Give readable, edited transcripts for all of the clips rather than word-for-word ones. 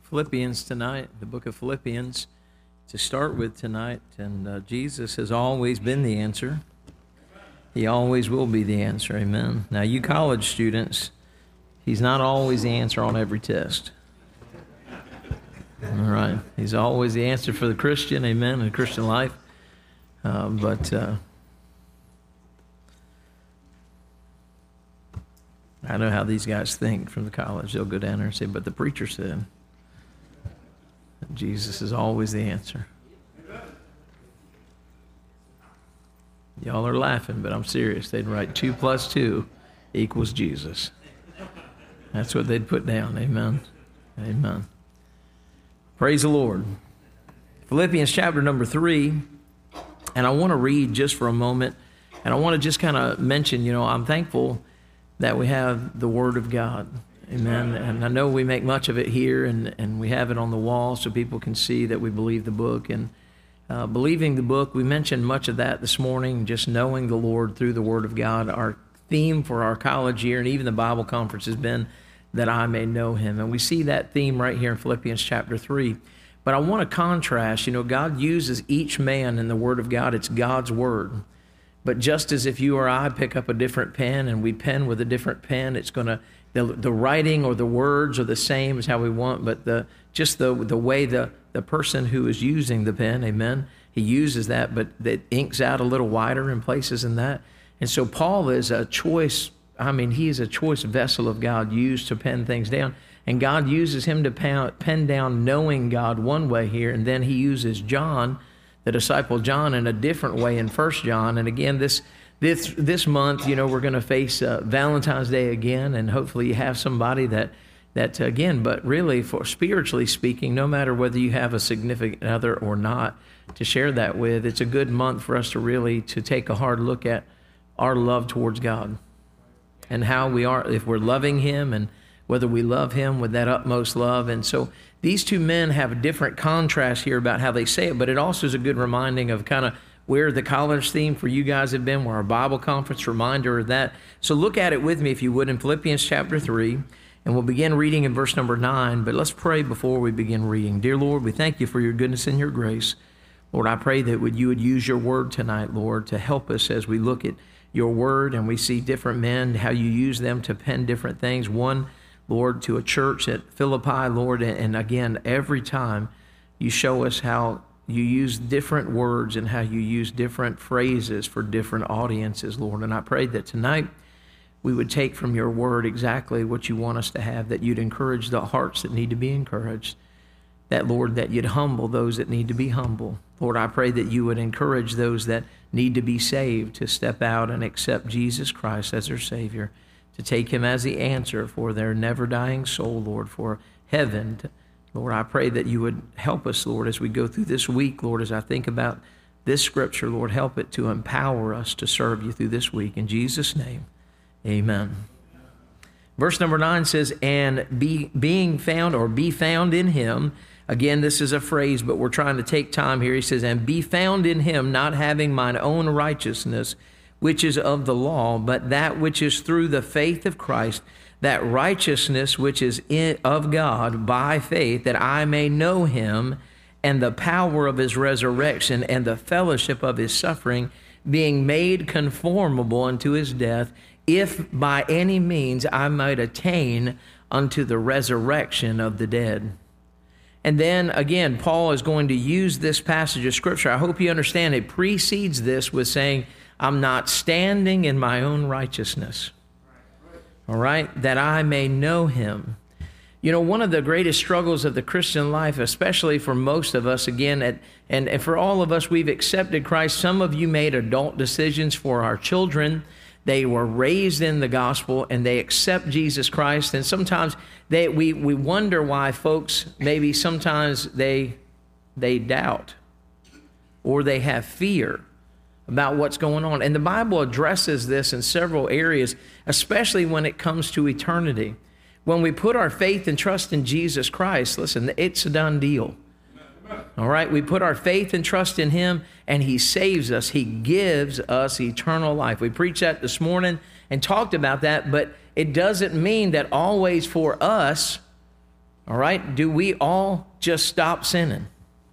Philippians tonight, the book of Philippians, to start with tonight. And Jesus has always been the answer. He always will be the answer, amen. Now, you college students, he's not always the answer on every test. All right, he's always the answer for the Christian, amen, in the Christian life. But I know how these guys think from the college. They'll go down there and say, but the preacher said that Jesus is always the answer. Y'all are laughing, but I'm serious. They'd write 2 + 2 = Jesus. That's what they'd put down. Amen. Amen. Praise the Lord. Philippians chapter number 3. And I want to read just for a moment. And I want to just kind of mention, I'm thankful that we have the Word of God. Amen. And I know we make much of it here, and we have it on the wall so people can see that we believe the book. And believing the book, we mentioned much of that this morning, just knowing the Lord through the Word of God. Our theme for our college year and even the Bible conference has been that I may know Him. And we see that theme right here in Philippians chapter 3. But I want to contrast, God uses each man in the Word of God. It's God's Word. But just as if you or I pick up a different pen and we pen with a different pen, it's going to, the writing or the words are the same as how we want, but the way the person who is using the pen, amen, he uses that, but it inks out a little wider in places in that. And so Paul is a choice, he is a choice vessel of God used to pen things down. And God uses him to pen down knowing God one way here, and then he uses John, the disciple John, in a different way in 1 John. And again, this month, we're going to face Valentine's Day again, and hopefully you have somebody that again, but really for spiritually speaking, no matter whether you have a significant other or not to share that with, it's a good month for us to take a hard look at our love towards God and how we are, if we're loving Him and whether we love Him with that utmost love. And so these two men have a different contrast here about how they say it, but it also is a good reminding of kind of where the college theme for you guys have been, where our Bible conference reminder of that. So look at it with me, if you would, in Philippians chapter 3, and we'll begin reading in verse number 9, but let's pray before we begin reading. Dear Lord, we thank you for your goodness and your grace. Lord, I pray that you would use your word tonight, Lord, to help us as we look at your word and we see different men, how you use them to pen different things. One, Lord, to a church at Philippi, Lord, and again, every time you show us how you use different words and how you use different phrases for different audiences, Lord. And I pray that tonight we would take from your word exactly what you want us to have, that you'd encourage the hearts that need to be encouraged, that, Lord, that you'd humble those that need to be humble. Lord, I pray that you would encourage those that need to be saved to step out and accept Jesus Christ as their Savior, to take Him as the answer for their never-dying soul, Lord, for heaven. Lord, I pray that you would help us, Lord, as we go through this week, Lord, as I think about this scripture, Lord, help it to empower us to serve you through this week. In Jesus' name, amen. Verse number 9 says, and be found in Him. Again, this is a phrase, but we're trying to take time here. He says, and be found in Him, not having mine own righteousness, which is of the law, but that which is through the faith of Christ, that righteousness which is of God by faith, that I may know Him and the power of His resurrection and the fellowship of His suffering, being made conformable unto His death, if by any means I might attain unto the resurrection of the dead. And then again, Paul is going to use this passage of Scripture. I hope you understand it precedes this with saying, I'm not standing in my own righteousness. All right? That I may know Him. One of the greatest struggles of the Christian life, especially for most of us, again, and for all of us, we've accepted Christ. Some of you made adult decisions for our children. They were raised in the gospel and they accept Jesus Christ. And sometimes we wonder why folks, maybe sometimes they doubt or they have fear about what's going on. And the Bible addresses this in several areas, especially when it comes to eternity. When we put our faith and trust in Jesus Christ, listen, it's a done deal. All right, we put our faith and trust in Him, and He saves us. He gives us eternal life. We preached that this morning and talked about that, but it doesn't mean that always for us, All right? Do we all just stop sinning?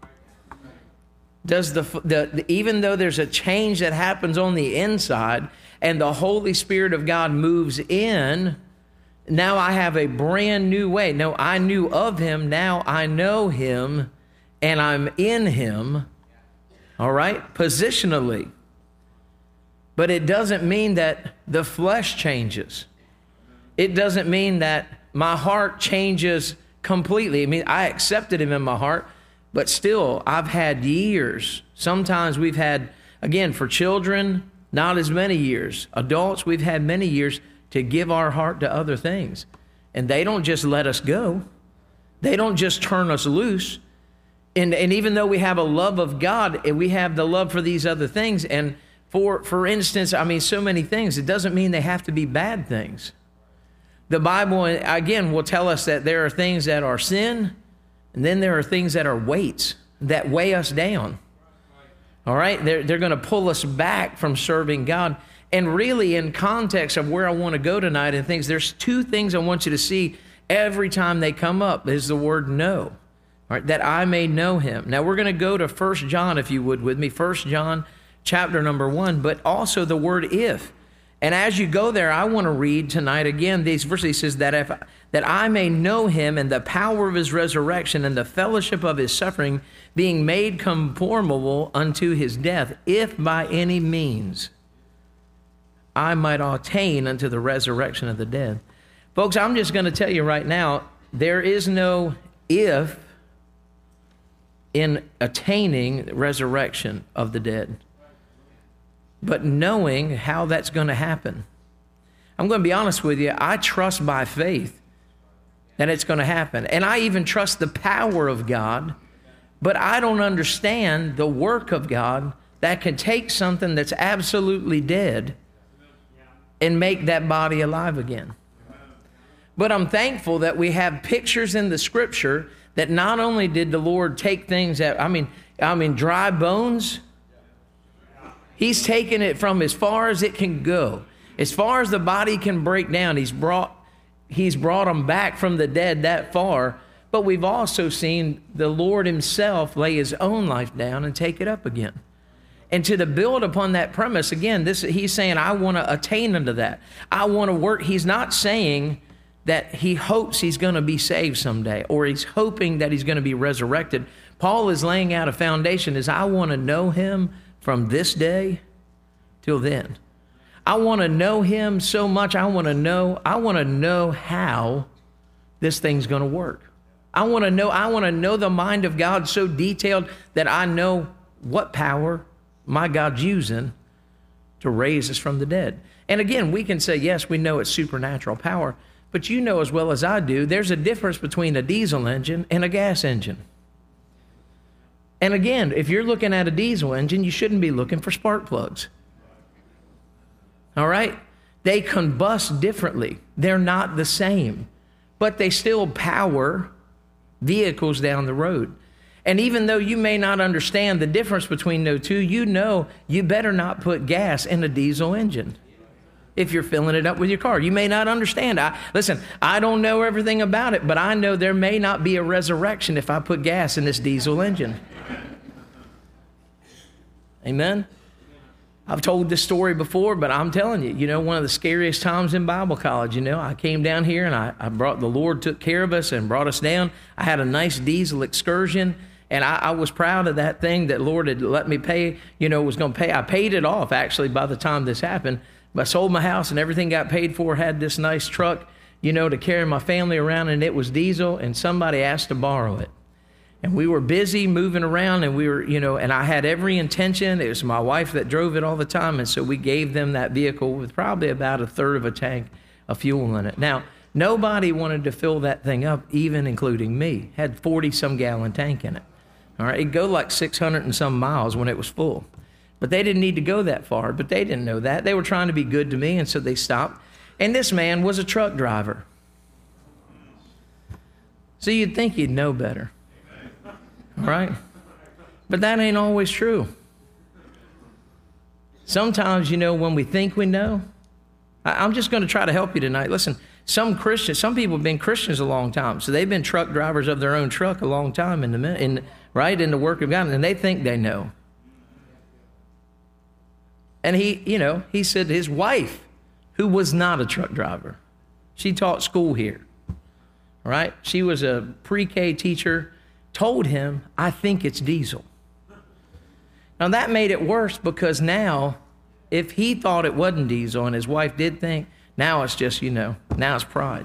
Does even though there's a change that happens on the inside and the Holy Spirit of God moves in, now I have a brand new way. No, I knew of him. Now I know him and I'm in him. All right? Positionally. But it doesn't mean that the flesh changes. It doesn't mean that my heart changes completely. I mean, I accepted him in my heart, but still, I've had years. Sometimes we've had, again, for children, not as many years. Adults, we've had many years to give our heart to other things. And they don't just let us go. They don't just turn us loose. And even though we have a love of God, and we have the love for these other things, and for instance, I mean, so many things, it doesn't mean they have to be bad things. The Bible, again, will tell us that there are things that are sin, and then there are things that are weights that weigh us down. All right? They're going to pull us back from serving God. And really, in context of where I want to go tonight and things, there's two things I want you to see every time they come up is the word know. All right? That I may know him. Now, we're going to go to 1 John, if you would, with me. 1 John chapter number 1, but also the word if. And as you go there, I want to read tonight again these verses. He says that I may know him and the power of his resurrection and the fellowship of his suffering, being made conformable unto his death, if by any means I might attain unto the resurrection of the dead. Folks, I'm just going to tell you right now, there is no if in attaining the resurrection of the dead, but knowing how that's going to happen. I'm going to be honest with you. I trust by faith that it's going to happen. And I even trust the power of God, but I don't understand the work of God that can take something that's absolutely dead and make that body alive again. But I'm thankful that we have pictures in the scripture that not only did the Lord take things that, I mean, dry bones. He's taken it from as far as it can go. As far as the body can break down, he's brought them back from the dead that far. But we've also seen the Lord himself lay his own life down and take it up again. And to build upon that premise, again, he's saying, I want to attain unto that. I want to work. He's not saying that he hopes he's going to be saved someday, or he's hoping that he's going to be resurrected. Paul is laying out a foundation, is I want to know him from this day till then. I want to know him so much. I want to know how this thing's going to work. I want to know the mind of God so detailed that I know what power my God's using to raise us from the dead. And again, we can say, yes, we know it's supernatural power, but you know as well as I do, there's a difference between a diesel engine and a gas engine. And again, if you're looking at a diesel engine, you shouldn't be looking for spark plugs. All right? They combust differently. They're not the same, but they still power vehicles down the road. And even though you may not understand the difference between those two, you know you better not put gas in a diesel engine if you're filling it up with your car. You may not understand. Listen, I don't know everything about it, but I know there may not be a resurrection if I put gas in this diesel engine. Amen? I've told this story before, but I'm telling you, one of the scariest times in Bible college, I came down here and the Lord took care of us and brought us down. I had a nice diesel excursion, and I was proud of that thing that Lord had let me pay, was going to pay. I paid it off, actually, by the time this happened. But I sold my house and everything got paid for, had this nice truck, to carry my family around, and it was diesel, and somebody asked to borrow it. And we were busy moving around, and we were, and I had every intention. It was my wife that drove it all the time, and so we gave them that vehicle with probably about a third of a tank of fuel in it. Now, nobody wanted to fill that thing up, even including me. Had 40-some gallon tank in it. All right, it'd go like 600 and some miles when it was full. But they didn't need to go that far, but they didn't know that. They were trying to be good to me, and so they stopped. And this man was a truck driver. So you'd think he'd know better. Right? But that ain't always true. Sometimes, when we think we know, I'm just going to try to help you tonight. Listen, some people have been Christians a long time, so they've been truck drivers of their own truck a long time in the work of God, and they think they know. And he said his wife, who was not a truck driver, she taught school here, right? She was a pre-K teacher, told him, I think it's diesel. Now that made it worse, because now, if he thought it wasn't diesel and his wife did think, now it's just, now it's pride.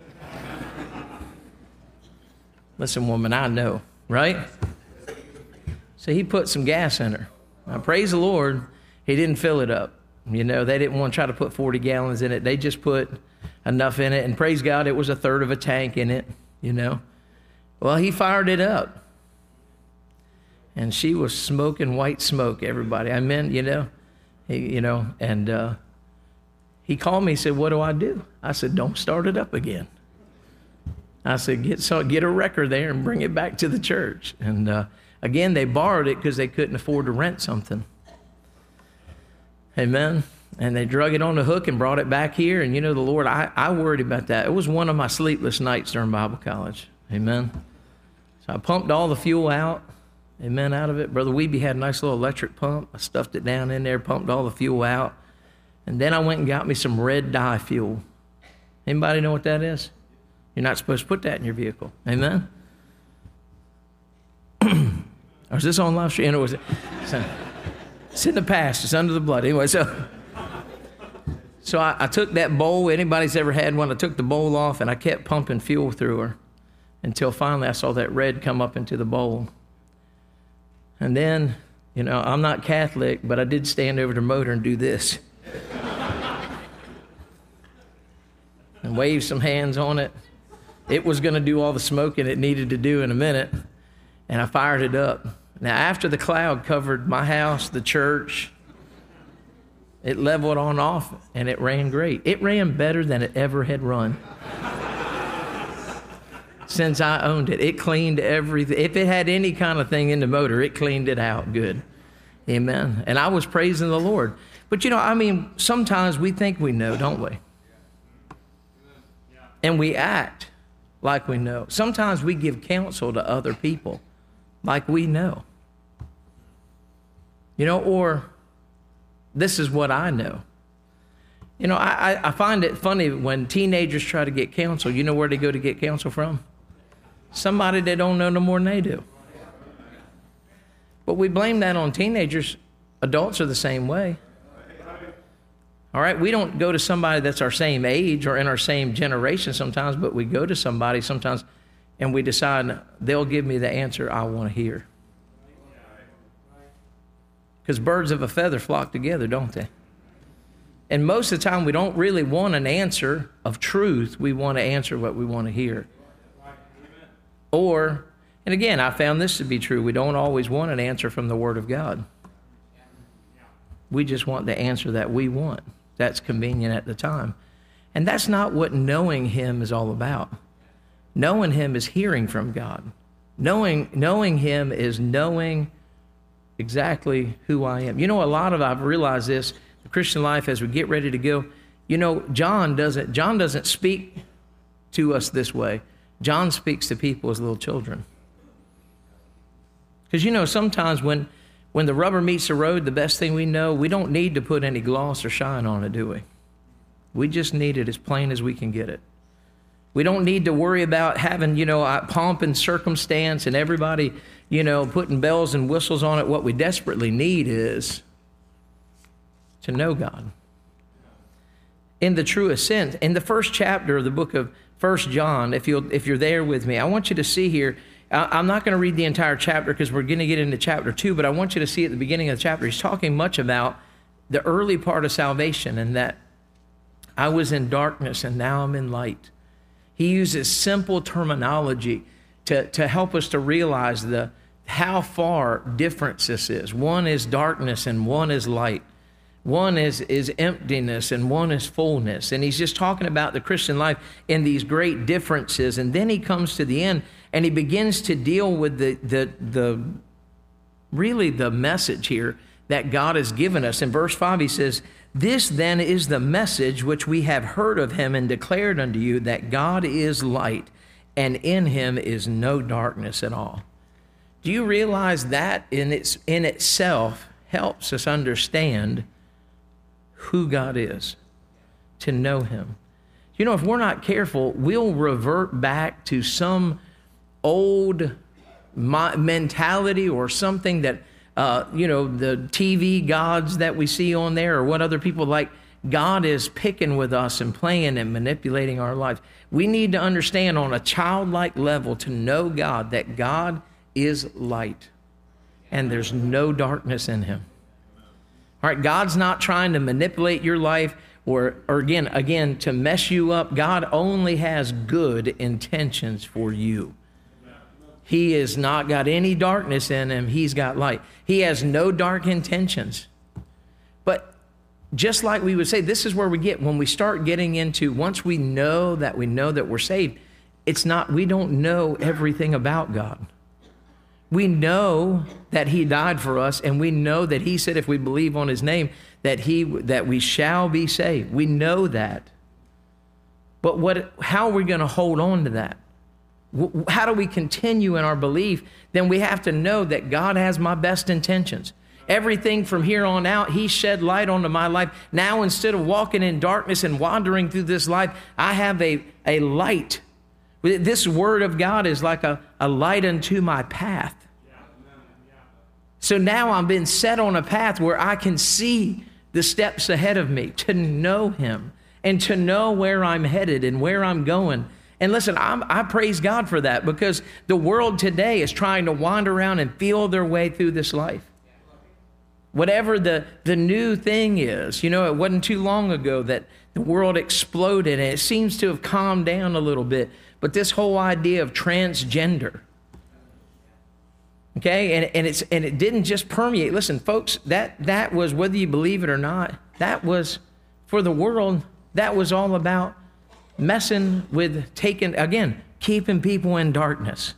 Listen, woman, I know, right? So he put some gas in her. Now, praise the Lord, he didn't fill it up. They didn't want to try to put 40 gallons in it. They just put enough in it. And praise God, it was a third of a tank in it, Well, he fired it up. And she was smoking white smoke, everybody. I mean, and he called me, he said, what do I do? I said, don't start it up again. I said, get a wrecker there and bring it back to the church. And again, they borrowed it because they couldn't afford to rent something. Amen. And they drug it on the hook and brought it back here. And the Lord, I worried about that. It was one of my sleepless nights during Bible college. Amen. So I pumped all the fuel out. Amen, out of it. Brother Weeby had a nice little electric pump. I stuffed it down in there, pumped all the fuel out. And then I went and got me some red dye fuel. Anybody know what that is? You're not supposed to put that in your vehicle. Amen? Or is this on live stream? It's in the past. It's under the blood. Anyway, so I took that bowl. Anybody's ever had one? I took the bowl off, and I kept pumping fuel through her until finally I saw that red come up into the bowl. And then, I'm not Catholic, but I did stand over the motor and do this. And wave some hands on it. It was going to do all the smoking it needed to do in a minute. And I fired it up. Now, after the cloud covered my house, the church, it leveled on off, and it ran great. It ran better than it ever had run. Since I owned it, it cleaned everything. If it had any kind of thing in the motor, it cleaned it out good. Amen. And I was praising the Lord. But sometimes we think we know, don't we? And we act like we know. Sometimes we give counsel to other people like we know. Or this is what I know. I find it funny when teenagers try to get counsel. You know where they go to get counsel from? Somebody they don't know no more than they do. But we blame that on teenagers. Adults are the same way. All right, we don't go to somebody that's our same age or in our same generation sometimes, but we go to somebody sometimes and we decide they'll give me the answer I want to hear. Because birds of a feather flock together, don't they? And most of the time we don't really want an answer of truth. We want to answer what we want to hear. Or, and again, I found this to be true, we don't always want an answer from the Word of God. We just want the answer that we want. That's convenient at the time. And that's not what knowing Him is all about. Knowing Him is hearing from God. Knowing Him is knowing exactly who I am. I've realized this, the Christian life as we get ready to go, John doesn't speak to us this way. John speaks to people as little children. Because, sometimes when the rubber meets the road, the best thing we know, we don't need to put any gloss or shine on it, do we? We just need it as plain as we can get it. We don't need to worry about having, pomp and circumstance and everybody, putting bells and whistles on it. What we desperately need is to know God in the truest sense. In the first chapter of the book of 1 John, if you're there with me, I want you to see here. I'm not going to read the entire chapter because we're going to get into chapter 2, but I want you to see at the beginning of the chapter, he's talking much about the early part of salvation and that I was in darkness and now I'm in light. He uses simple terminology to help us to realize how far difference this is. One is darkness and one is light. One is emptiness and one is fullness. And he's just talking about the Christian life in these great differences. And then he comes to the end and he begins to deal with the message here that God has given us. In verse 5, he says, "This then is the message which we have heard of him and declared unto you, that God is light, and in him is no darkness at all." Do you realize that in itself helps us understand who God is, to know him? You know, if we're not careful, we'll revert back to some old mentality or something that, the TV gods that we see on there or what other people like. God is picking with us and playing and manipulating our lives. We need to understand on a childlike level to know God, that God is light and there's no darkness in him. All right, God's not trying to manipulate your life or again, to mess you up. God only has good intentions for you. He has not got any darkness in him. He's got light. He has no dark intentions. But just like we would say, this is where we get, when we start getting into, once we know that we're saved, we don't know everything about God. We know that he died for us, and we know that he said if we believe on his name that we shall be saved. We know that. But how are we going to hold on to that? How do we continue in our belief? Then we have to know that God has my best intentions. Everything from here on out, he shed light onto my life. Now, instead of walking in darkness and wandering through this life, I have a light. This word of God is like a light unto my path. So now I'm being set on a path where I can see the steps ahead of me, to know him and to know where I'm headed and where I'm going. And listen, I praise God for that, because the world today is trying to wander around and feel their way through this life. Whatever the new thing is, it wasn't too long ago that the world exploded, and it seems to have calmed down a little bit. But this whole idea of transgender, okay, and it didn't just permeate. Listen, folks, that was, whether you believe it or not, that was, for the world, that was all about messing with keeping people in darkness.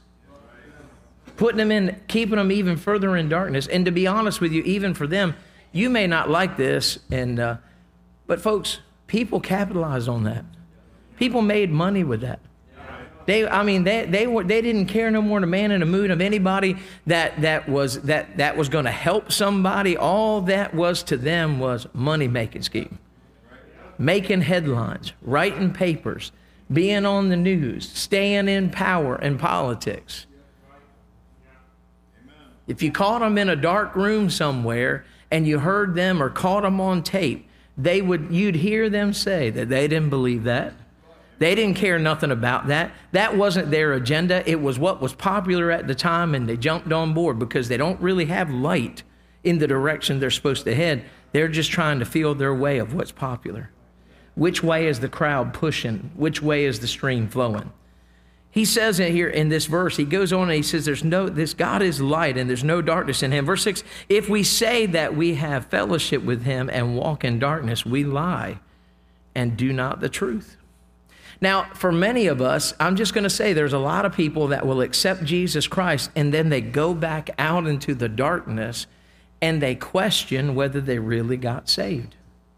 Keeping them even further in darkness. And to be honest with you, even for them, you may not like this, but folks, people capitalized on that. People made money with that. They didn't care no more than a man in the mood of anybody that was going to help somebody. All that was to them was money-making scheme. Making headlines, writing papers, being on the news, staying in power and politics. If you caught them in a dark room somewhere and you heard them or caught them on tape, you'd hear them say that they didn't believe that. They didn't care nothing about that. That wasn't their agenda. It was what was popular at the time, and they jumped on board because they don't really have light in the direction they're supposed to head. They're just trying to feel their way of what's popular. Which way is the crowd pushing? Which way is the stream flowing? He says it here in this verse, he goes on and he says, this God is light and there's no darkness in him. Verse 6, if we say that we have fellowship with him and walk in darkness, we lie and do not the truth. Now, for many of us, I'm just going to say there's a lot of people that will accept Jesus Christ and then they go back out into the darkness and they question whether they really got saved.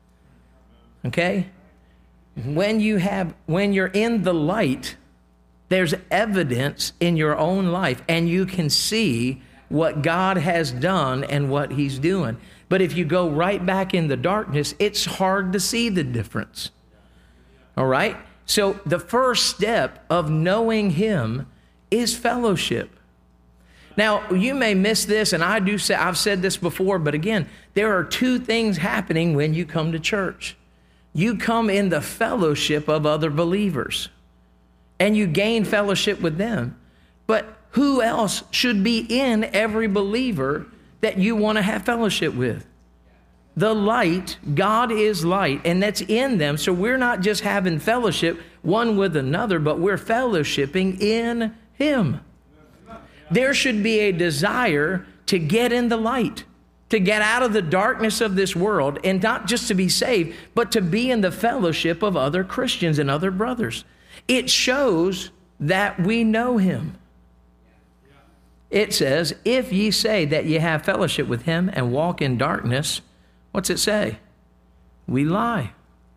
Okay? When you're in the light, there's evidence in your own life, and you can see what God has done and what he's doing. But if you go right back in the darkness, it's hard to see the difference. All right? So the first step of knowing him is fellowship. Now, you may miss this, and I've said this before, but again, there are two things happening when you come to church. You come in the fellowship of other believers, and you gain fellowship with them. But who else should be in every believer that you want to have fellowship with? The light. God is light, and that's in them. So we're not just having fellowship one with another, but we're fellowshipping in him. There should be a desire to get in the light, to get out of the darkness of this world, and not just to be saved, but to be in the fellowship of other Christians and other brothers. It shows that we know him. It says, if ye say that ye have fellowship with him and walk in darkness, what's it say? We lie.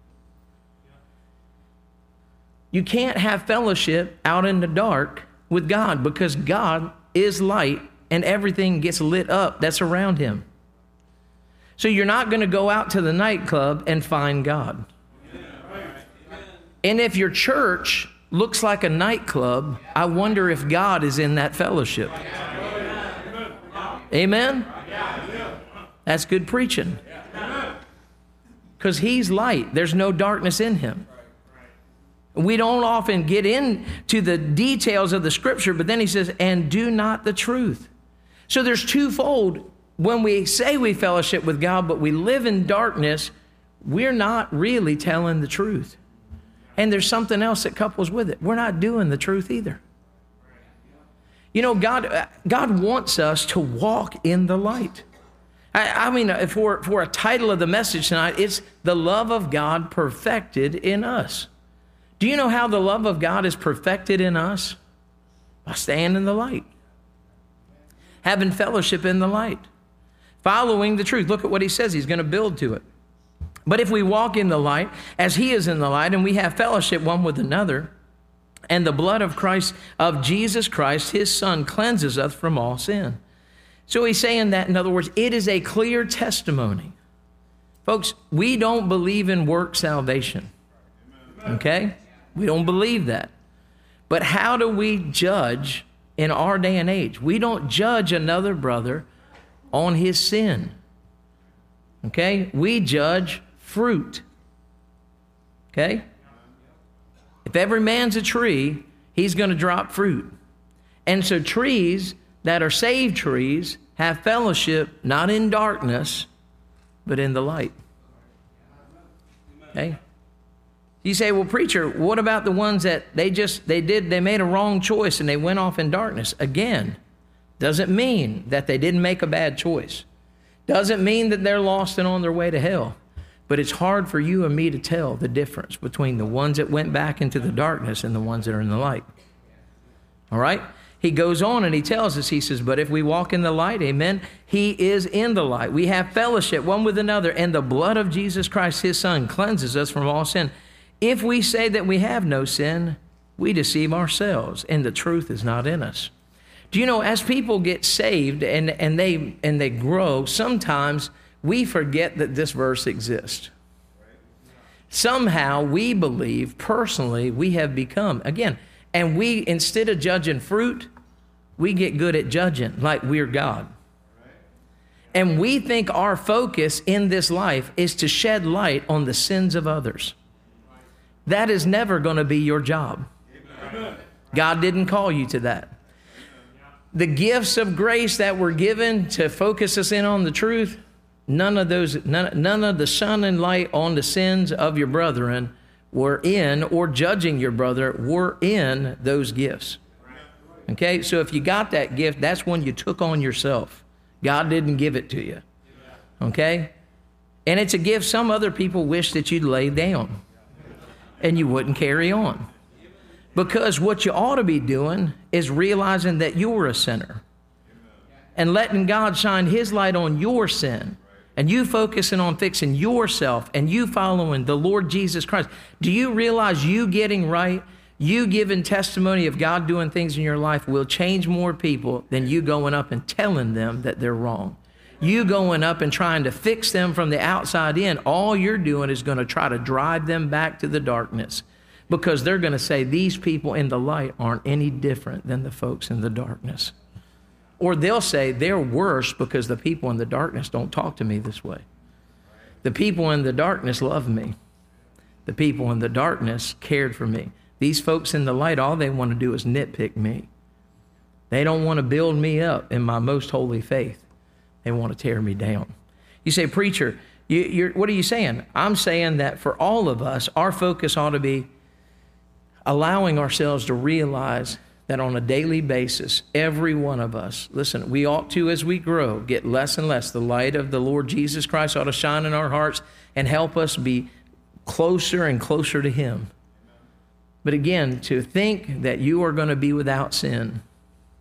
You can't have fellowship out in the dark with God, because God is light and everything gets lit up that's around him. So you're not going to go out to the nightclub and find God. And if your church looks like a nightclub, I wonder if God is in that fellowship. Amen? That's good preaching. Because he's light. There's no darkness in him. We don't often get into the details of the scripture, but then he says, and do not the truth. So there's twofold. When we say we fellowship with God, but we live in darkness, we're not really telling the truth. And there's something else that couples with it. We're not doing the truth either. You know, God wants us to walk in the light. I mean, for a title of the message tonight, it's the love of God perfected in us. Do you know how the love of God is perfected in us? By staying in the light. Having fellowship in the light. Following the truth. Look at what he says. He's going to build to it. But if we walk in the light, as he is in the light, and we have fellowship one with another, and the blood of Christ, of Jesus Christ, his Son, cleanses us from all sin. So he's saying that, in other words, it is a clear testimony. Folks, we don't believe in work salvation. Okay? We don't believe that. But how do we judge in our day and age? We don't judge another brother on his sin. Okay? We judge fruit. Okay? If every man's a tree, he's going to drop fruit. And so trees that are saved trees have fellowship not in darkness, but in the light. Okay? You say, well, preacher, what about the ones that they made a wrong choice and they went off in darkness? Again, doesn't mean that they didn't make a bad choice. Doesn't mean that they're lost and on their way to hell. But it's hard for you and me to tell the difference between the ones that went back into the darkness and the ones that are in the light. All right? He goes on and he tells us, he says, but if we walk in the light, amen, he is in the light. We have fellowship one with another, and the blood of Jesus Christ, his Son, cleanses us from all sin. If we say that we have no sin, we deceive ourselves, and the truth is not in us. Do you know, as people get saved and they grow, sometimes we forget that this verse exists. Somehow we believe personally we have become, again, and we, instead of judging fruit, we get good at judging like we're God. And we think our focus in this life is to shed light on the sins of others. That is never going to be your job. God didn't call you to that. The gifts of grace that were given to focus us in on the truth, none of the sun and light on the sins of your brethren were in, or judging your brother, were in those gifts. Okay, so if you got that gift, that's one you took on yourself. God didn't give it to you. Okay? And it's a gift some other people wish that you'd lay down and you wouldn't carry on. Because what you ought to be doing is realizing that you're a sinner and letting God shine his light on your sin, and you focusing on fixing yourself and you following the Lord Jesus Christ. Do you realize you getting right, you giving testimony of God doing things in your life will change more people than you going up and telling them that they're wrong? You going up and trying to fix them from the outside in, all you're doing is going to try to drive them back to the darkness, because they're going to say these people in the light aren't any different than the folks in the darkness. Or they'll say they're worse because the people in the darkness don't talk to me this way. The people in the darkness love me. The people in the darkness cared for me. These folks in the light, all they want to do is nitpick me. They don't want to build me up in my most holy faith. They want to tear me down. You say, preacher, what are you saying? I'm saying that for all of us, our focus ought to be allowing ourselves to realize that on a daily basis, every one of us, listen, we ought to, as we grow, get less and less. The light of the Lord Jesus Christ ought to shine in our hearts and help us be closer and closer to him. But again, to think that you are going to be without sin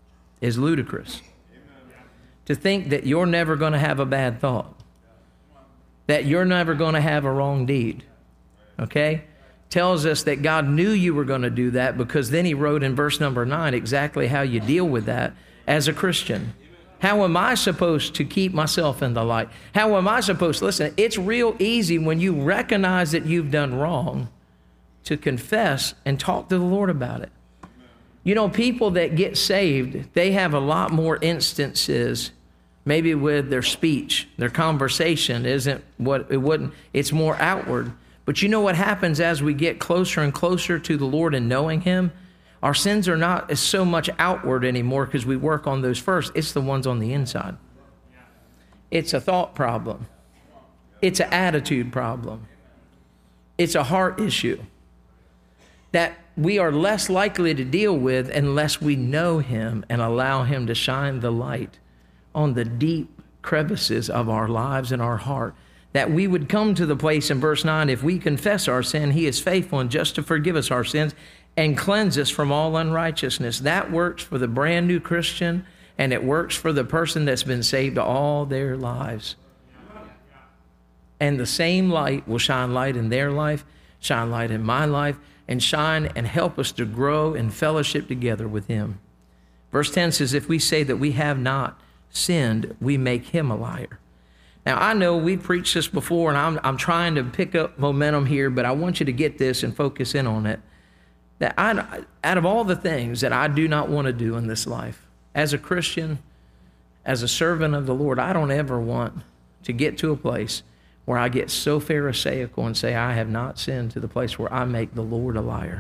is ludicrous. To think that you're never going to have a bad thought, that you're never going to have a wrong deed, okay? Tells us that God knew you were going to do that, because then he wrote in verse number 9 exactly how you deal with that as a Christian. How am I supposed to keep myself in the light? How am I supposed to, listen, it's real easy when you recognize that you've done wrong to confess and talk to the Lord about it. You know, people that get saved, they have a lot more instances, maybe with their speech, their conversation isn't what it wouldn't, it's more outward. But you know what happens as we get closer and closer to the Lord and knowing him? Our sins are not so much outward anymore because we work on those first. It's the ones on the inside. It's a thought problem. It's an attitude problem. It's a heart issue that we are less likely to deal with unless we know him and allow him to shine the light on the deep crevices of our lives and our heart. That we would come to the place in verse 9, if we confess our sin, he is faithful and just to forgive us our sins and cleanse us from all unrighteousness. That works for the brand new Christian, and it works for the person that's been saved all their lives. And the same light will shine light in their life, shine light in my life, and shine and help us to grow in fellowship together with him. Verse 10 says, if we say that we have not sinned, we make him a liar. Now, I know we've preached this before, and I'm trying to pick up momentum here, but I want you to get this and focus in on it. That out of all the things that I do not want to do in this life, as a Christian, as a servant of the Lord, I don't ever want to get to a place where I get so pharisaical and say I have not sinned, to the place where I make the Lord a liar.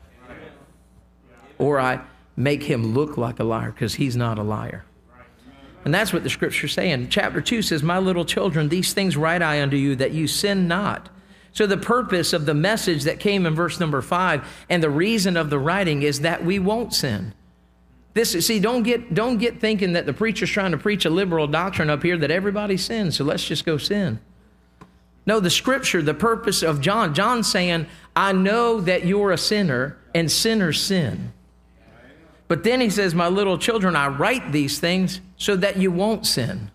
Or I make him look like a liar, because he's not a liar. And that's what the scripture's saying. Chapter 2 says, my little children, these things write I unto you, that you sin not. So the purpose of the message that came in verse number 5 and the reason of the writing is that we won't sin. Don't get thinking that the preacher's trying to preach a liberal doctrine up here that everybody sins, so let's just go sin. No, the scripture, the purpose of John's saying, I know that you're a sinner and sinners sin. But then he says, my little children, I write these things so that you won't sin.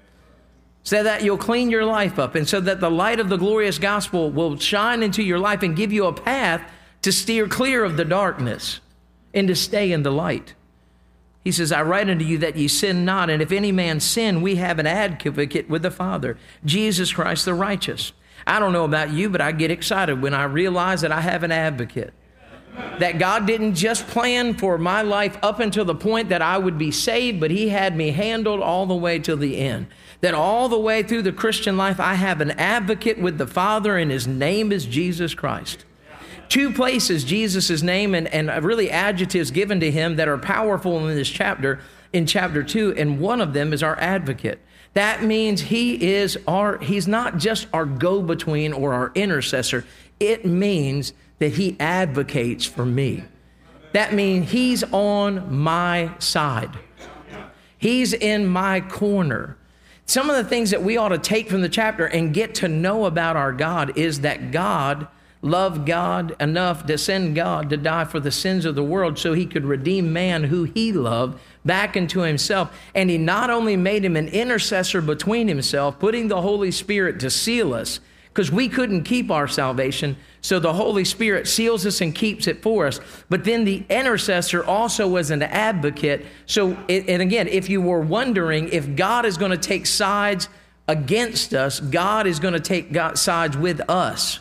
So that you'll clean your life up, and so that the light of the glorious gospel will shine into your life and give you a path to steer clear of the darkness and to stay in the light. He says, I write unto you that ye sin not, and if any man sin, we have an advocate with the Father, Jesus Christ the righteous. I don't know about you, but I get excited when I realize that I have an advocate. That God didn't just plan for my life up until the point that I would be saved, but he had me handled all the way to the end. That all the way through the Christian life, I have an advocate with the Father, and his name is Jesus Christ. 2 places Jesus' name and really adjectives given to him that are powerful in this chapter, in chapter 2, and one of them is our advocate. That means he's not just our go-between or our intercessor. It means that he advocates for me. That means he's on my side. He's in my corner. Some of the things that we ought to take from the chapter and get to know about our God is that God loved God enough to send God to die for the sins of the world so he could redeem man who he loved back into himself. And he not only made him an intercessor between himself, putting the Holy Spirit to seal us, because we couldn't keep our salvation, so the Holy Spirit seals us and keeps it for us. But then the intercessor also was an advocate. So, and again, if you were wondering if God is going to take sides against us, God is going to take sides with us.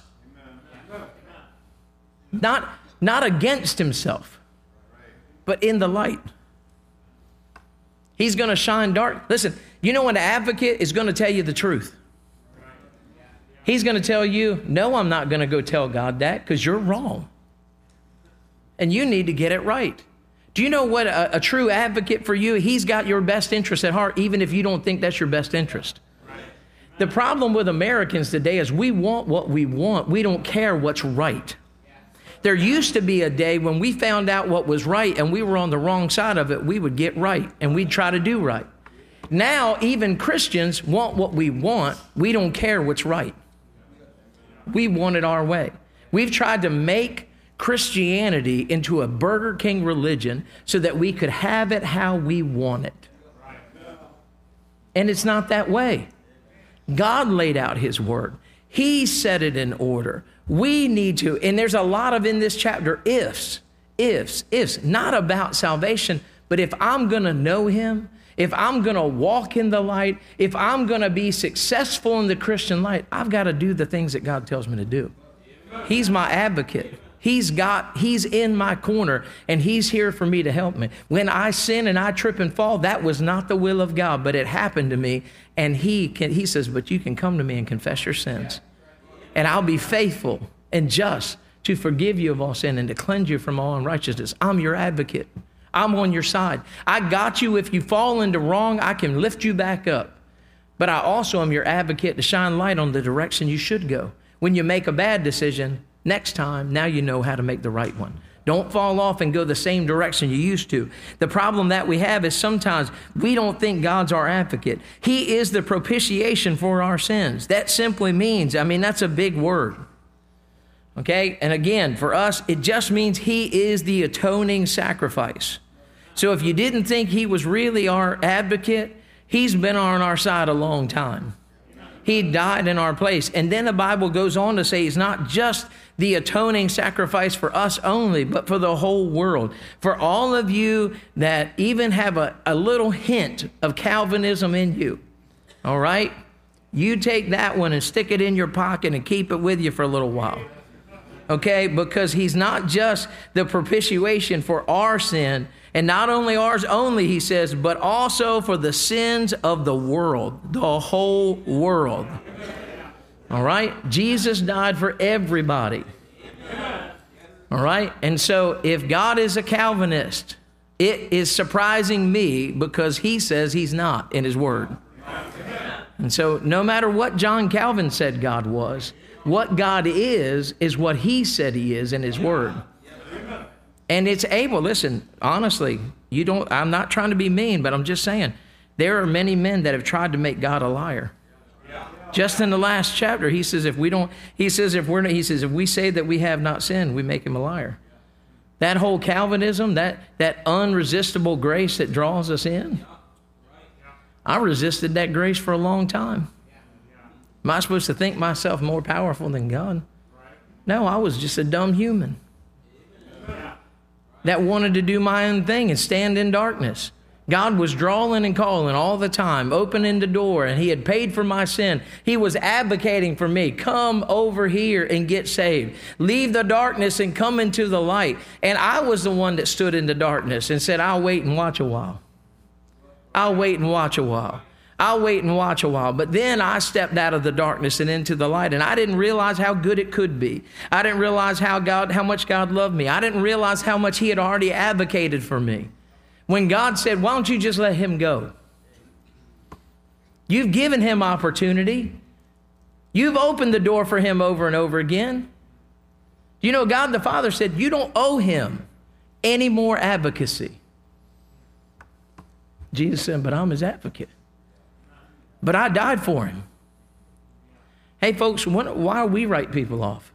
Not against himself, but in the light. He's going to shine dark. Listen, you know, an advocate is going to tell you the truth. He's going to tell you, no, I'm not going to go tell God that, because you're wrong. And you need to get it right. Do you know what a true advocate for you? He's got your best interest at heart, even if you don't think that's your best interest. The problem with Americans today is we want what we want. We don't care what's right. There used to be a day when we found out what was right and we were on the wrong side of it, we would get right and we'd try to do right. Now, even Christians want what we want. We don't care what's right. We want it our way. We've tried to make Christianity into a Burger King religion so that we could have it how we want it. And it's not that way. God laid out his word. He set it in order. We need to, and there's a lot of in this chapter ifs, not about salvation, but if I'm going to know him, if I'm going to walk in the light, if I'm going to be successful in the Christian light, I've got to do the things that God tells me to do. He's my advocate. He's in my corner, and he's here for me to help me. When I sin and I trip and fall, that was not the will of God, but it happened to me. And he says, but you can come to me and confess your sins, and I'll be faithful and just to forgive you of all sin and to cleanse you from all unrighteousness. I'm your advocate. I'm on your side. I got you. If you fall into wrong, I can lift you back up. But I also am your advocate to shine light on the direction you should go. When you make a bad decision, next time, now you know how to make the right one. Don't fall off and go the same direction you used to. The problem that we have is sometimes we don't think God's our advocate. He is the propitiation for our sins. That simply means, that's a big word. Okay? And again, for us, it just means he is the atoning sacrifice. So if you didn't think he was really our advocate, he's been on our side a long time. He died in our place. And then the Bible goes on to say he's not just the atoning sacrifice for us only, but for the whole world. For all of you that even have a little hint of Calvinism in you, all right? You take that one and stick it in your pocket and keep it with you for a little while. Okay? Because he's not just the propitiation for our sin, and not only ours only, he says, but also for the sins of the world, the whole world. All right? Jesus died for everybody. All right? And so if God is a Calvinist, it is surprising me because he says he's not in his word. And so no matter what John Calvin said God was, what God is what he said he is in his word. And it's able, listen, honestly, I'm not trying to be mean, but I'm just saying, there are many men that have tried to make God a liar. Just in the last chapter, he says, if we say that we have not sinned, we make him a liar. That whole Calvinism, that unresistible grace that draws us in, I resisted that grace for a long time. Am I supposed to think myself more powerful than God? No, I was just a dumb human that wanted to do my own thing and stand in darkness. God was drawing and calling all the time, opening the door, and he had paid for my sin. He was advocating for me. Come over here and get saved. Leave the darkness and come into the light. And I was the one that stood in the darkness and said, I'll wait and watch a while. I'll wait and watch a while. I'll wait and watch a while. But then I stepped out of the darkness and into the light, and I didn't realize how good it could be. I didn't realize how much God loved me. I didn't realize how much he had already advocated for me. When God said, why don't you just let him go? You've given him opportunity. You've opened the door for him over and over again. You know, God the Father said, you don't owe him any more advocacy. Jesus said, but I'm his advocate. But I died for him. Hey, folks, why do we write people off?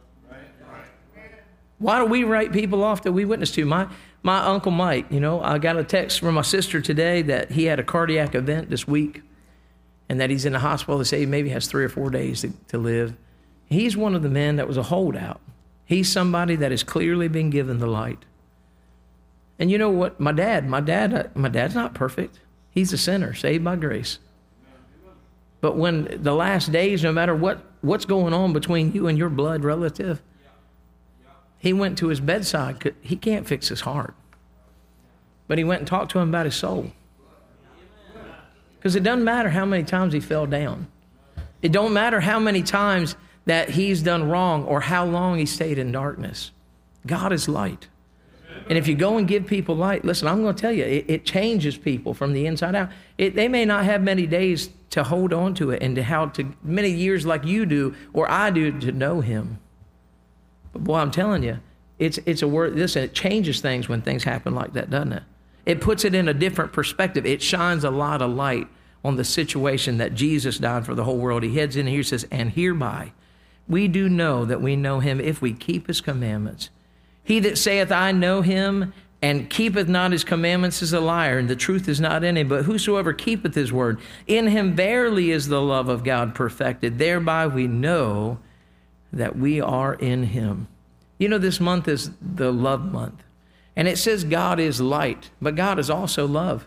Why do we write people off that we witness to? My Uncle Mike, I got a text from my sister today that he had a cardiac event this week and that he's in the hospital. They say he maybe has 3 or 4 days to live. He's one of the men that was a holdout. He's somebody that has clearly been given the light. And you know what? My dad's not perfect. He's a sinner, saved by grace. But when the last days, no matter what's going on between you and your blood relative, he went to his bedside. He can't fix his heart. But he went and talked to him about his soul. Because it doesn't matter how many times he fell down. It don't matter how many times that he's done wrong or how long he stayed in darkness. God is light. And if you go and give people light, listen, I'm going to tell you, it changes people from the inside out. They may not have many days to hold on to it and many years like you do or I do to know him. But boy, I'm telling you, it's a word. Listen, it changes things when things happen like that, doesn't it? It puts it in a different perspective. It shines a lot of light on the situation that Jesus died for the whole world. He heads in here and says, and hereby we do know that we know him if we keep his commandments. He that saith, I know him, and keepeth not his commandments is a liar, and the truth is not in him. But whosoever keepeth his word, in him verily is the love of God perfected. Thereby we know that we are in him. You know, this month is the love month. And it says God is light, but God is also love.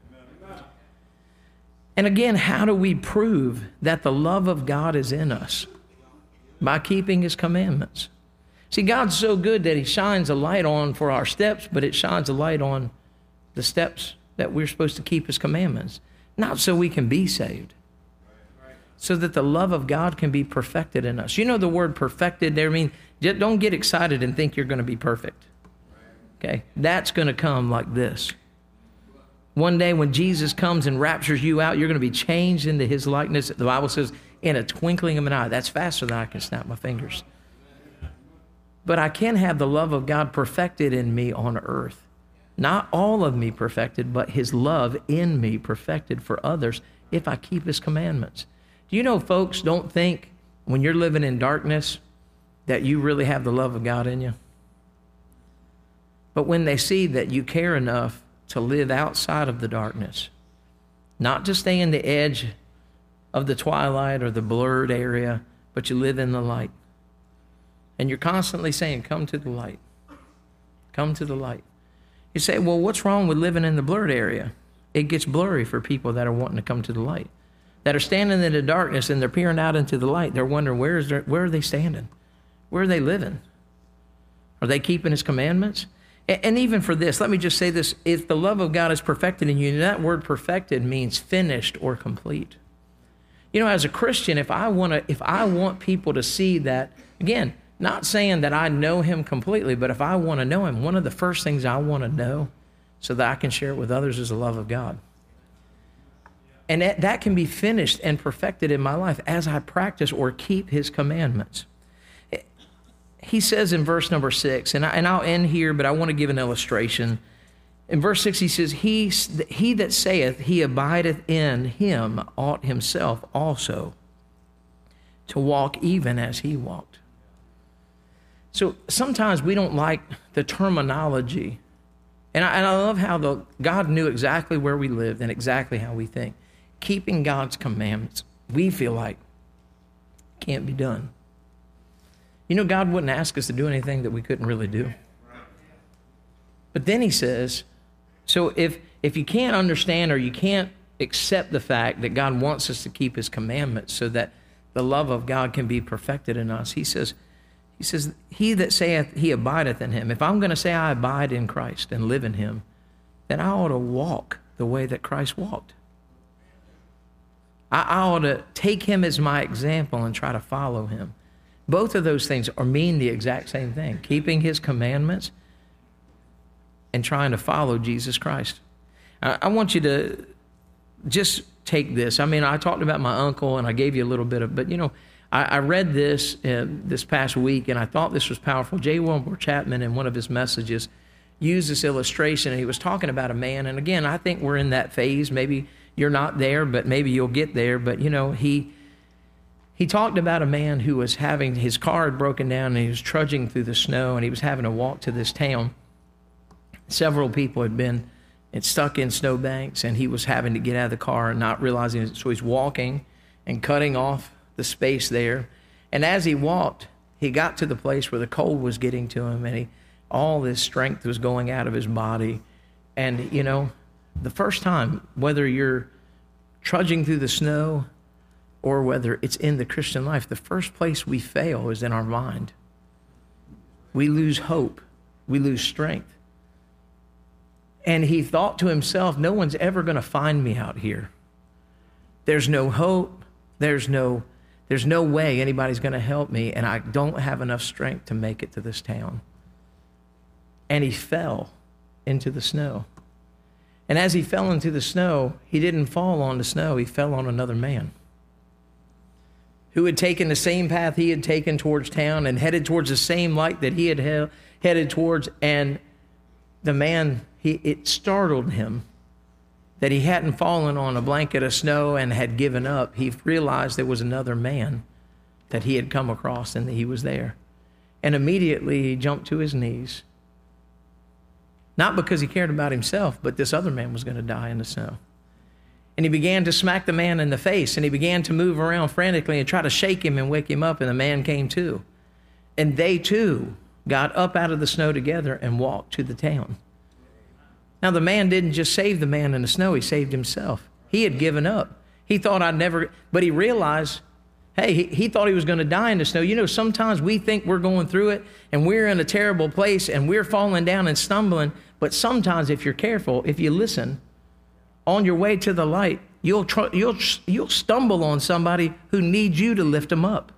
And again, how do we prove that the love of God is in us? By keeping his commandments. See, God's so good that he shines a light on for our steps, but it shines a light on the steps that we're supposed to keep his commandments. Not so we can be saved. So that the love of God can be perfected in us. You know the word perfected there means, don't get excited and think you're going to be perfect. Okay? That's going to come like this. One day when Jesus comes and raptures you out, you're going to be changed into his likeness. The Bible says, in a twinkling of an eye. That's faster than I can snap my fingers. But I can have the love of God perfected in me on earth. Not all of me perfected, but his love in me perfected for others if I keep his commandments. Do you know, folks, don't think when you're living in darkness that you really have the love of God in you. But when they see that you care enough to live outside of the darkness, not to stay in the edge of the twilight or the blurred area, but you live in the light. And you're constantly saying, come to the light. Come to the light. You say, well, what's wrong with living in the blurred area? It gets blurry for people that are wanting to come to the light. That are standing in the darkness and they're peering out into the light. They're wondering, where are they standing? Where are they living? Are they keeping his commandments? And even for this, let me just say this. If the love of God is perfected in you, that word perfected means finished or complete. You know, as a Christian, if I want people to see that, again, not saying that I know him completely, but if I want to know him, one of the first things I want to know so that I can share it with others is the love of God. And that can be finished and perfected in my life as I practice or keep his commandments. He says in verse number 6, and I'll end here, but I want to give an illustration. In verse 6, he says, He that saith he abideth in him ought himself also to walk even as he walked. So sometimes we don't like the terminology. And I love how God knew exactly where we lived and exactly how we think. Keeping God's commandments, we feel like can't be done. You know, God wouldn't ask us to do anything that we couldn't really do. But then he says, so if you can't understand or you can't accept the fact that God wants us to keep his commandments so that the love of God can be perfected in us, he says, he that saith he abideth in him. If I'm going to say I abide in Christ and live in him, then I ought to walk the way that Christ walked. I ought to take him as my example and try to follow him. Both of those things mean the exact same thing. Keeping his commandments and trying to follow Jesus Christ. I want you to just take this. I mean, I talked about my uncle and I gave you a little bit of, but you know, I read this this past week and I thought this was powerful. J. Wilbur Chapman in one of his messages used this illustration and he was talking about a man. And again, I think we're in that phase. Maybe you're not there, but maybe you'll get there. But you know, he talked about a man who was having his car had broken down and he was trudging through the snow and he was having to walk to this town. Several people had been stuck in snowbanks and he was having to get out of the car and not realizing it. So he's walking and cutting off the space there. And as he walked, he got to the place where the cold was getting to him and all his strength was going out of his body. And, you know, the first time, whether you're trudging through the snow or whether it's in the Christian life, the first place we fail is in our mind. We lose hope. We lose strength. And he thought to himself, no one's ever going to find me out here. There's no hope. There's no way anybody's going to help me, and I don't have enough strength to make it to this town. And he fell into the snow. And as he fell into the snow, he didn't fall on the snow. He fell on another man who had taken the same path he had taken towards town and headed towards the same light that he had headed towards. And the man, it startled him that he hadn't fallen on a blanket of snow and had given up. He realized there was another man that he had come across and that he was there. And immediately he jumped to his knees Not because he cared about himself, but this other man was going to die in the snow. And he began to smack the man in the face, and he began to move around frantically and try to shake him and wake him up, and the man came to. And they too got up out of the snow together and walked to the town. Now the man didn't just save the man in the snow, he saved himself. He had given up. He thought but he realized, hey, he thought he was going to die in the snow. You know, sometimes we think we're going through it and we're in a terrible place and we're falling down and stumbling. But sometimes if you're careful, if you listen, on your way to the light, you'll stumble on somebody who needs you to lift them up.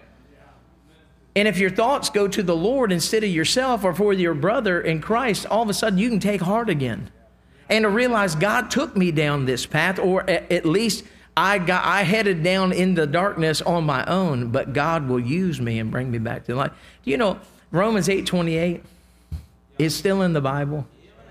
And if your thoughts go to the Lord instead of yourself or for your brother in Christ, all of a sudden you can take heart again. And to realize God took me down this path, or at least I headed down in the darkness on my own, but God will use me and bring me back to life. Do you know Romans 8:28 is still in the Bible?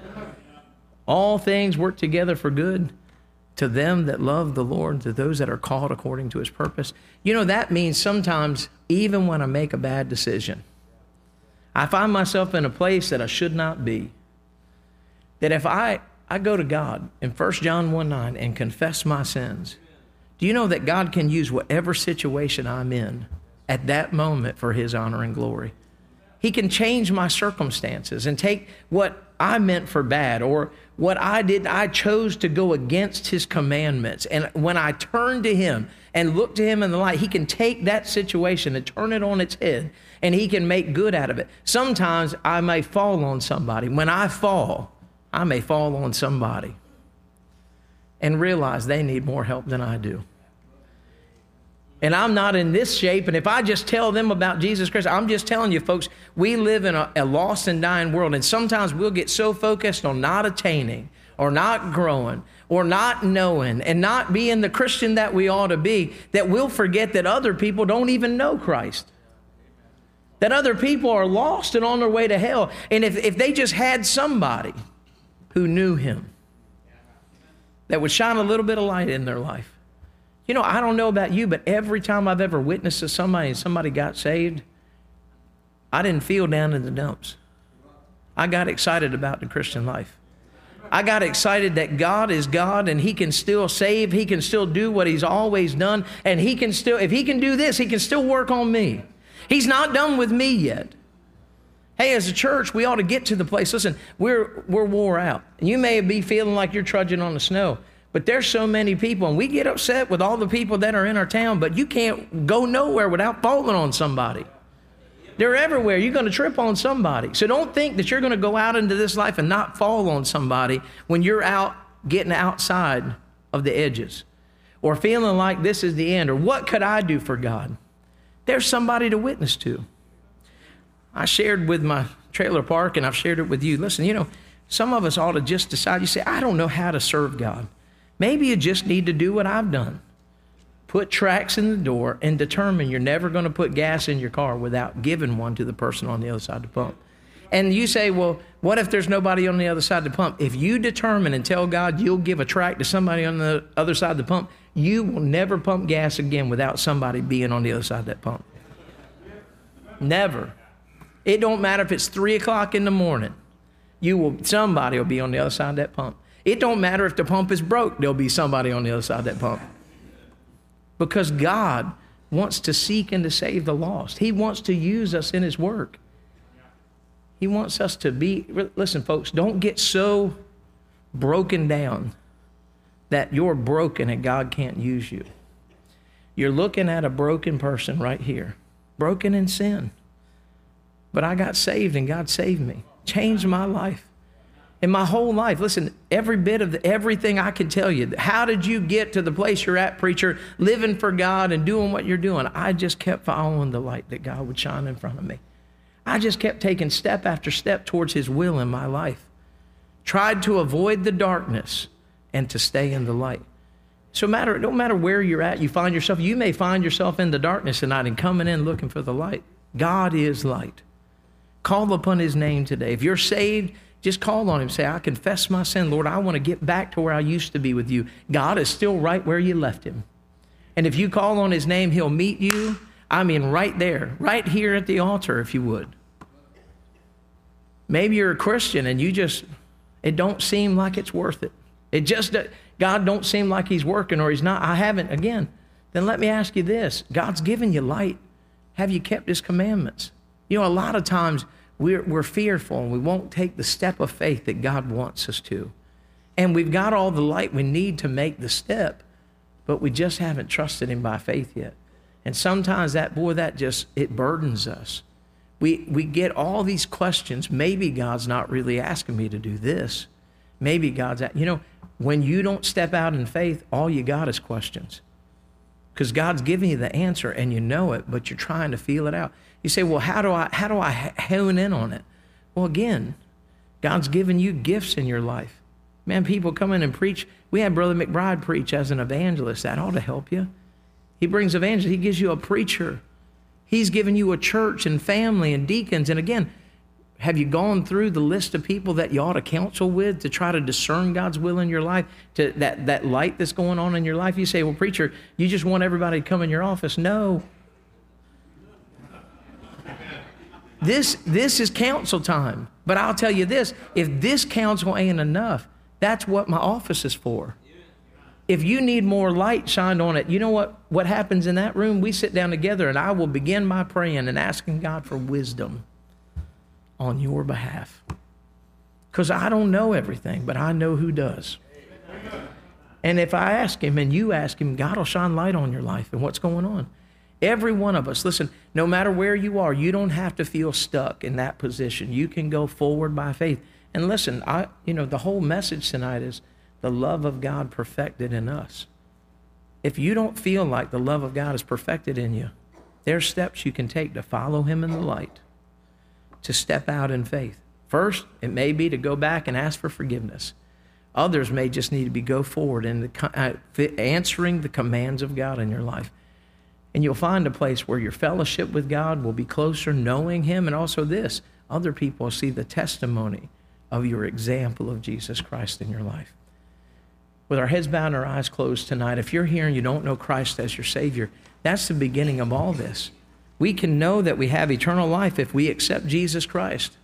All things work together for good to them that love the Lord, to those that are called according to his purpose. You know, that means sometimes even when I make a bad decision, I find myself in a place that I should not be, that if I go to God in 1 John 1:9 and confess my sins, do you know that God can use whatever situation I'm in at that moment for his honor and glory? He can change my circumstances and take what I meant for bad or what I did. I chose to go against his commandments. And when I turn to him and look to him in the light, he can take that situation and turn it on its head, and he can make good out of it. Sometimes I may fall on somebody. When I fall, I may fall on somebody and realize they need more help than I do. And I'm not in this shape, and if I just tell them about Jesus Christ, I'm just telling you, folks, we live in a lost and dying world, and sometimes we'll get so focused on not attaining or not growing or not knowing and not being the Christian that we ought to be that we'll forget that other people don't even know Christ. That other people are lost and on their way to hell. And if they just had somebody who knew him that would shine a little bit of light in their life. You know, I don't know about you, but every time I've ever witnessed to somebody and somebody got saved, I didn't feel down in the dumps. I got excited about the Christian life. I got excited that God is God and he can still save. He can still do what he's always done. And he can still, if he can do this, he can still work on me. He's not done with me yet. Hey, as a church, we ought to get to the place. Listen, we're wore out. And you may be feeling like you're trudging on the snow. But there's so many people, and we get upset with all the people that are in our town, but you can't go nowhere without falling on somebody. They're everywhere. You're going to trip on somebody. So don't think that you're going to go out into this life and not fall on somebody when you're out getting outside of the edges or feeling like this is the end or what could I do for God? There's somebody to witness to. I shared with my trailer park, and I've shared it with you. Listen, you know, some of us ought to just decide, you say, I don't know how to serve God. Maybe you just need to do what I've done. Put tracts in the door and determine you're never going to put gas in your car without giving one to the person on the other side of the pump. And you say, well, what if there's nobody on the other side of the pump? If you determine and tell God you'll give a tract to somebody on the other side of the pump, you will never pump gas again without somebody being on the other side of that pump. Never. It don't matter if it's 3 o'clock in the morning. Somebody will be on the other side of that pump. It don't matter if the pump is broke, there'll be somebody on the other side of that pump. Because God wants to seek and to save the lost. He wants to use us in his work. He wants us to be, listen folks, don't get so broken down that you're broken and God can't use you. You're looking at a broken person right here, broken in sin. But I got saved and God saved me, changed my life. In my whole life, listen, every bit of everything I can tell you, how did you get to the place you're at, preacher, living for God and doing what you're doing? I just kept following the light that God would shine in front of me. I just kept taking step after step towards his will in my life. Tried to avoid the darkness and to stay in the light. So it don't matter where you're at, you find yourself, you may find yourself in the darkness tonight and coming in looking for the light. God is light. Call upon his name today. If you're saved, just call on him. Say, I confess my sin. Lord, I want to get back to where I used to be with you. God is still right where you left him. And if you call on his name, he'll meet you. I mean, right there, right here at the altar, if you would. Maybe you're a Christian and it don't seem like it's worth it. God don't seem like he's working, or he's not. I haven't, again. Then let me ask you this. God's given you light. Have you kept his commandments? You know, a lot of times we're fearful and we won't take the step of faith that God wants us to. And we've got all the light we need to make the step, but we just haven't trusted him by faith yet. And sometimes it burdens us. We get all these questions. Maybe God's not really asking me to do this. Maybe when you don't step out in faith, all you got is questions. Because God's giving you the answer and you know it, but you're trying to feel it out. You say, well, how do I hone in on it? Well, again, God's given you gifts in your life. Man, people come in and preach. We had Brother McBride preach as an evangelist. That ought to help you. He brings evangelists. He gives you a preacher. He's given you a church and family and deacons. And again, have you gone through the list of people that you ought to counsel with to try to discern God's will in your life, to that light that's going on in your life? You say, well, preacher, you just want everybody to come in your office. No. This is counsel time. But I'll tell you this, if this counsel ain't enough, that's what my office is for. If you need more light shined on it, you know what happens in that room? We sit down together and I will begin my praying and asking God for wisdom on your behalf. Because I don't know everything, but I know who does. And if I ask him and you ask him, God will shine light on your life and what's going on. Every one of us, listen, no matter where you are, you don't have to feel stuck in that position. You can go forward by faith. And listen, the whole message tonight is the love of God perfected in us. If you don't feel like the love of God is perfected in you, there's steps you can take to follow him in the light, to step out in faith. First, it may be to go back and ask for forgiveness. Others may just need to go forward in answering the commands of God in your life. And you'll find a place where your fellowship with God will be closer, knowing him, and also this, other people will see the testimony of your example of Jesus Christ in your life. With our heads bowed and our eyes closed tonight, if you're here and you don't know Christ as your Savior, that's the beginning of all this. We can know that we have eternal life if we accept Jesus Christ.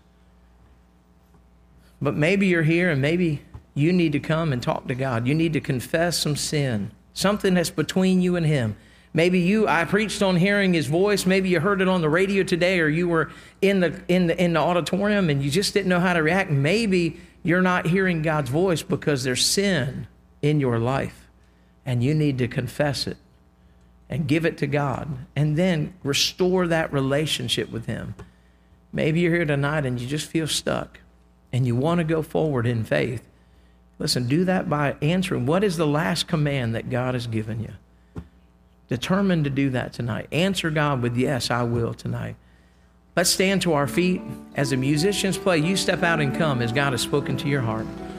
But maybe you're here and maybe you need to come and talk to God. You need to confess some sin, something that's between you and him. Maybe I preached on hearing his voice. Maybe you heard it on the radio today, or you were in the auditorium and you just didn't know how to react. Maybe you're not hearing God's voice because there's sin in your life and you need to confess it and give it to God and then restore that relationship with him. Maybe you're here tonight and you just feel stuck and you want to go forward in faith. Listen, do that by answering, what is the last command that God has given you? Determined to do that tonight. Answer God with, yes, I will tonight. Let's stand to our feet. As the musicians play, you step out and come as God has spoken to your heart.